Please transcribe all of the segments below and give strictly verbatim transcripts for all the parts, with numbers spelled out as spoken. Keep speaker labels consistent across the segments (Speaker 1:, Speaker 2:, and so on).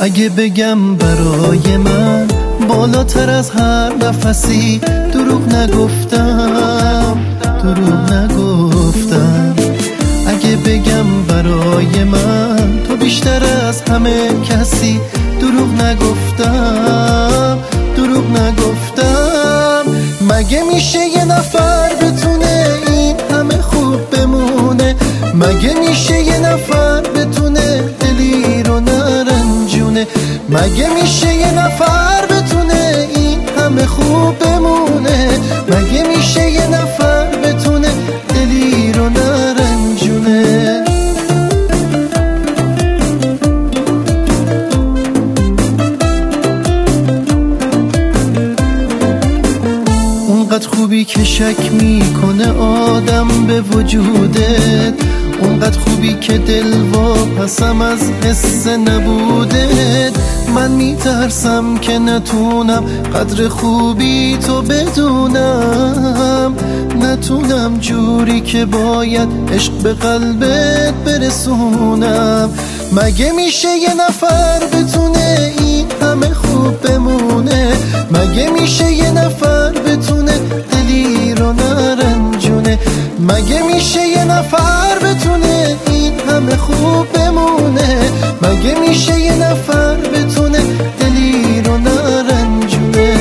Speaker 1: اگه بگم برای من بالاتر از هر نفسی، دروغ نگفتم دروغ نگفتم. اگه بگم برای من تو بیشتر از همه کسی، دروغ نگفتم دروغ نگفتم. مگه میشه یه نفر بتونه این همه خوب بمونه؟ مگه میشه یه نفر بتونه دلی رو نرنجونه؟ مگه میشه یه نفر بتونه این همه خوب بمونه؟ مگه میشه یه نفر بتونه دلی رو نرنجونه؟ اونقدر خوبی که شک میکنه آدم به وجودت، اونقدر خوبی که دل واپسم از حس نبودت. من میترسم که نتونم قدر خوبی تو بدونم، نتونم جوری که باید عشق به قلبت برسونم. مگه میشه یه نفر بتونه این همه خوب بمونه؟ مگه میشه یه نفر بتونه دلی رو نرنجونه؟ مگه میشه یه نفر بتونه این همه خوب بمونه؟ مگه میشه یه نفر بتونه دلی رو نرنجونه؟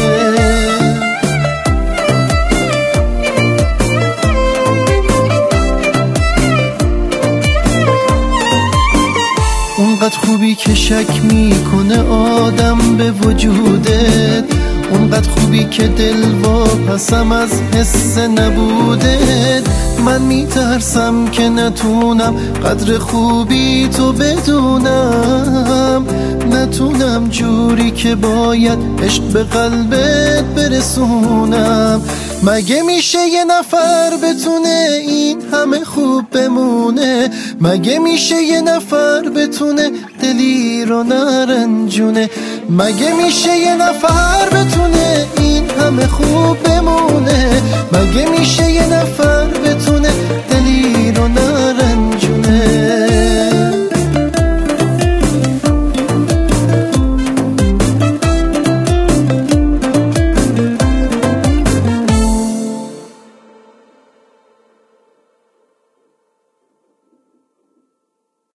Speaker 1: اونقدر خوبی که شک میکنه آدم به وجودت، اونقدر خوبی که دل واپسم از حس نبودت. من میترسم که نتونم قدر خوبی تو بدونم، نتونم جوری که باید عشق به قلبت برسونم. مگه میشه یه نفر بتونه این همه خوب بمونه؟ مگه میشه یه نفر بتونه دلی رو نرنجونه؟ مگه میشه یه نفر بتونه این همه خوب بمونه؟ مگه میشه یه نفر بتونه